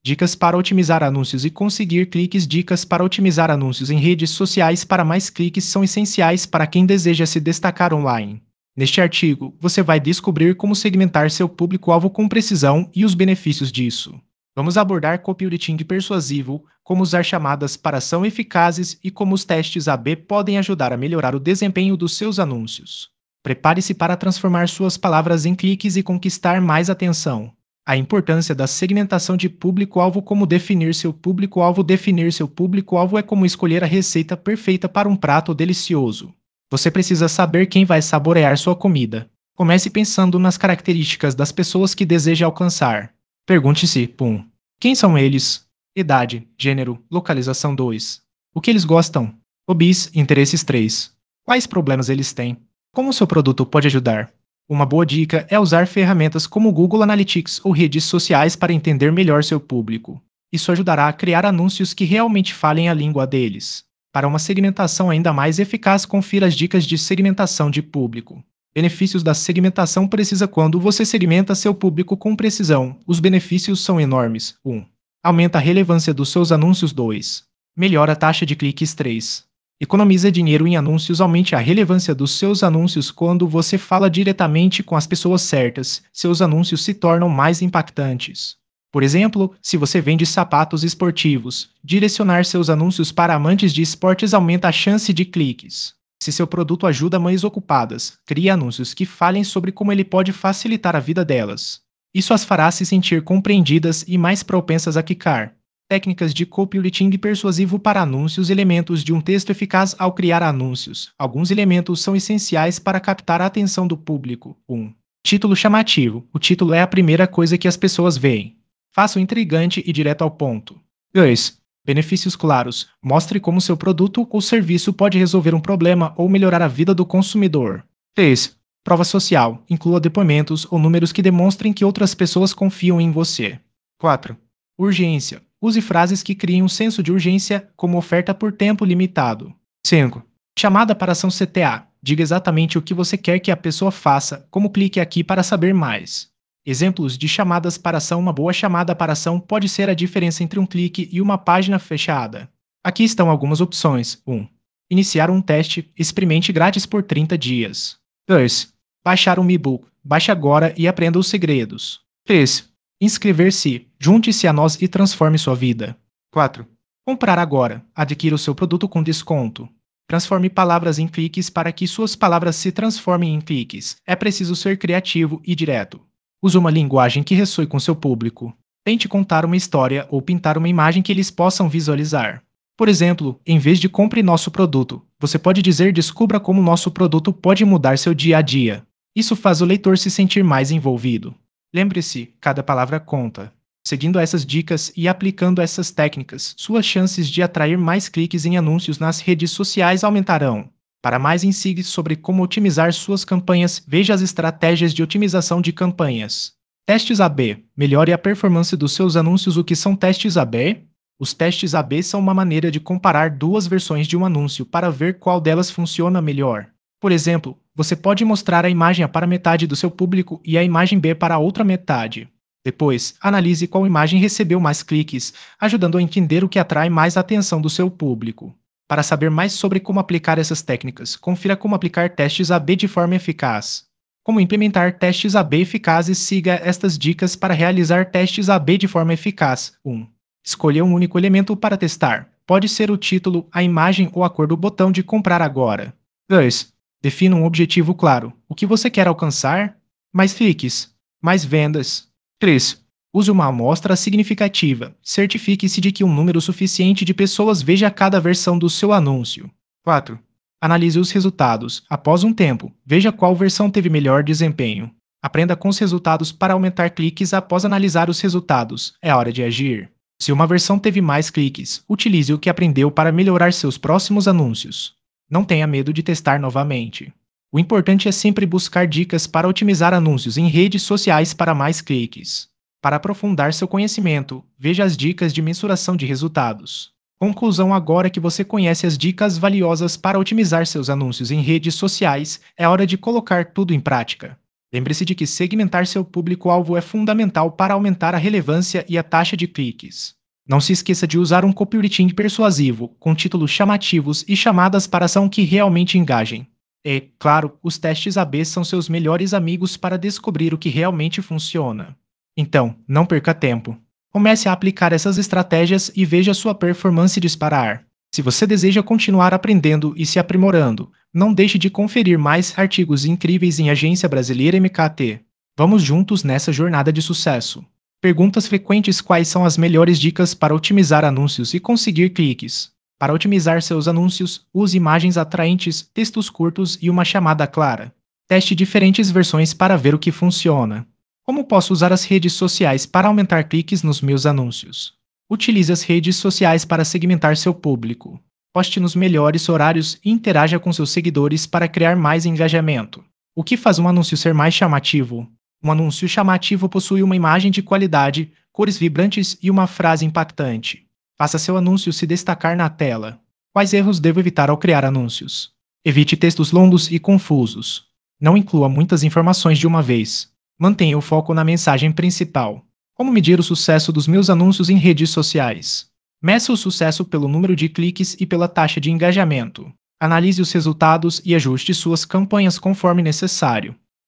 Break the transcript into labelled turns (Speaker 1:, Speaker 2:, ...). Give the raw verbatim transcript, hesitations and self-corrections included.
Speaker 1: Dicas para otimizar anúncios e conseguir cliques. Dicas para otimizar anúncios em redes sociais para mais cliques são essenciais para quem deseja se destacar online. Neste artigo, você vai descobrir como segmentar seu público-alvo com precisão e os benefícios disso. Vamos abordar copywriting persuasivo, como usar chamadas para ação eficazes e como os testes A B podem ajudar a melhorar o desempenho dos seus anúncios. Prepare-se para transformar suas palavras em cliques e conquistar mais atenção. A importância da segmentação de público-alvo. Como definir seu público-alvo. Definir seu público-alvo é como escolher a receita perfeita para um prato delicioso. Você precisa saber quem vai saborear sua comida. Comece pensando nas características das pessoas que deseja alcançar. Pergunte-se: um. Quem são eles? Idade, gênero, localização. dois. O que eles gostam? Hobbies, interesses. três. Quais problemas eles têm? Como seu produto pode ajudar? Uma boa dica é usar ferramentas como Google Analytics ou redes sociais para entender melhor seu público. Isso ajudará a criar anúncios que realmente falem a língua deles. Para uma segmentação ainda mais eficaz, confira as dicas de segmentação de público. Benefícios da segmentação precisa. Quando você segmenta seu público com precisão, os benefícios são enormes. um. Aumenta a relevância dos seus anúncios. dois. Melhora a taxa de cliques. três. Economiza dinheiro em anúncios. Aumente a relevância dos seus anúncios. Quando você fala diretamente com as pessoas certas, seus anúncios se tornam mais impactantes. Por exemplo, se você vende sapatos esportivos, direcionar seus anúncios para amantes de esportes aumenta a chance de cliques. Se seu produto ajuda mães ocupadas, crie anúncios que falem sobre como ele pode facilitar a vida delas. Isso as fará se sentir compreendidas e mais propensas a clicar. Técnicas de copywriting persuasivo para anúncios. Elementos de um texto eficaz ao criar anúncios. Alguns elementos são essenciais para captar a atenção do público. um. Título chamativo. O título é a primeira coisa que as pessoas veem. Faça o intrigante e direto ao ponto. dois. Benefícios claros. Mostre como seu produto ou serviço pode resolver um problema ou melhorar a vida do consumidor. três. Prova social. Inclua depoimentos ou números que demonstrem que outras pessoas confiam em você. quatro. Urgência. Use frases que criem um senso de urgência, como oferta por tempo limitado. cinco. Chamada para ação C T A. Diga exatamente o que você quer que a pessoa faça, como clique aqui para saber mais. Exemplos de chamadas para ação. Uma boa chamada para ação pode ser a diferença entre um clique e uma página fechada. Aqui estão algumas opções. um. Iniciar um teste. Experimente grátis por trinta dias. dois. Baixar um e-book. Baixe agora e aprenda os segredos. três. Inscrever-se. Junte-se a nós e transforme sua vida. quatro. Comprar agora. Adquira o seu produto com desconto. Transforme palavras em cliques. Para que suas palavras se transformem em cliques, é preciso ser criativo e direto. Use uma linguagem que ressoe com seu público. Tente contar uma história ou pintar uma imagem que eles possam visualizar. Por exemplo, em vez de "compre nosso produto", você pode dizer "descubra como nosso produto pode mudar seu dia a dia". Isso faz o leitor se sentir mais envolvido. Lembre-se, cada palavra conta. Seguindo essas dicas e aplicando essas técnicas, suas chances de atrair mais cliques em anúncios nas redes sociais aumentarão. Para mais insights sobre como otimizar suas campanhas, veja as estratégias de otimização de campanhas. Testes A B. Melhore a performance dos seus anúncios. O que são testes A B? Os testes A B são uma maneira de comparar duas versões de um anúncio para ver qual delas funciona melhor. Por exemplo, você pode mostrar a imagem A para metade do seu público e a imagem B para a outra metade. Depois, analise qual imagem recebeu mais cliques, ajudando a entender o que atrai mais a atenção do seu público. Para saber mais sobre como aplicar essas técnicas, confira como aplicar testes A B de forma eficaz. Como implementar testes A B eficazes. Siga estas dicas para realizar testes A B de forma eficaz. um. Escolha um único elemento para testar. Pode ser o título, a imagem ou a cor do botão de comprar agora. dois. Defina um objetivo claro. O que você quer alcançar? Mais cliques. Mais vendas. três. Use uma amostra significativa. Certifique-se de que um número suficiente de pessoas veja cada versão do seu anúncio. quatro. Analise os resultados. Após um tempo, veja qual versão teve melhor desempenho. Aprenda com os resultados para aumentar cliques. Após analisar os resultados, é hora de agir. Se uma versão teve mais cliques, utilize o que aprendeu para melhorar seus próximos anúncios. Não tenha medo de testar novamente. O importante é sempre buscar dicas para otimizar anúncios em redes sociais para mais cliques. Para aprofundar seu conhecimento, veja as dicas de mensuração de resultados. Conclusão: agora que você conhece as dicas valiosas para otimizar seus anúncios em redes sociais, é hora de colocar tudo em prática. Lembre-se de que segmentar seu público-alvo é fundamental para aumentar a relevância e a taxa de cliques. Não se esqueça de usar um copywriting persuasivo, com títulos chamativos e chamadas para ação que realmente engajem. E, claro, os testes A B são seus melhores amigos para descobrir o que realmente funciona. Então, não perca tempo. Comece a aplicar essas estratégias e veja sua performance disparar. Se você deseja continuar aprendendo e se aprimorando, não deixe de conferir mais artigos incríveis em Agência Brasileira M K T. Vamos juntos nessa jornada de sucesso. Perguntas frequentes: quais são as melhores dicas para otimizar anúncios e conseguir cliques? Para otimizar seus anúncios, use imagens atraentes, textos curtos e uma chamada clara. Teste diferentes versões para ver o que funciona. Como posso usar as redes sociais para aumentar cliques nos meus anúncios? Utilize as redes sociais para segmentar seu público. Poste nos melhores horários e interaja com seus seguidores para criar mais engajamento. O que faz um anúncio ser mais chamativo? Um anúncio chamativo possui uma imagem de qualidade, cores vibrantes e uma frase impactante. Faça seu anúncio se destacar na tela. Quais erros devo evitar ao criar anúncios? Evite textos longos e confusos. Não inclua muitas informações de uma vez. Mantenha o foco na mensagem principal. Como medir o sucesso dos meus anúncios em redes sociais? Meça o sucesso pelo número de cliques e pela taxa de engajamento. Analise os resultados e ajuste suas campanhas conforme necessário.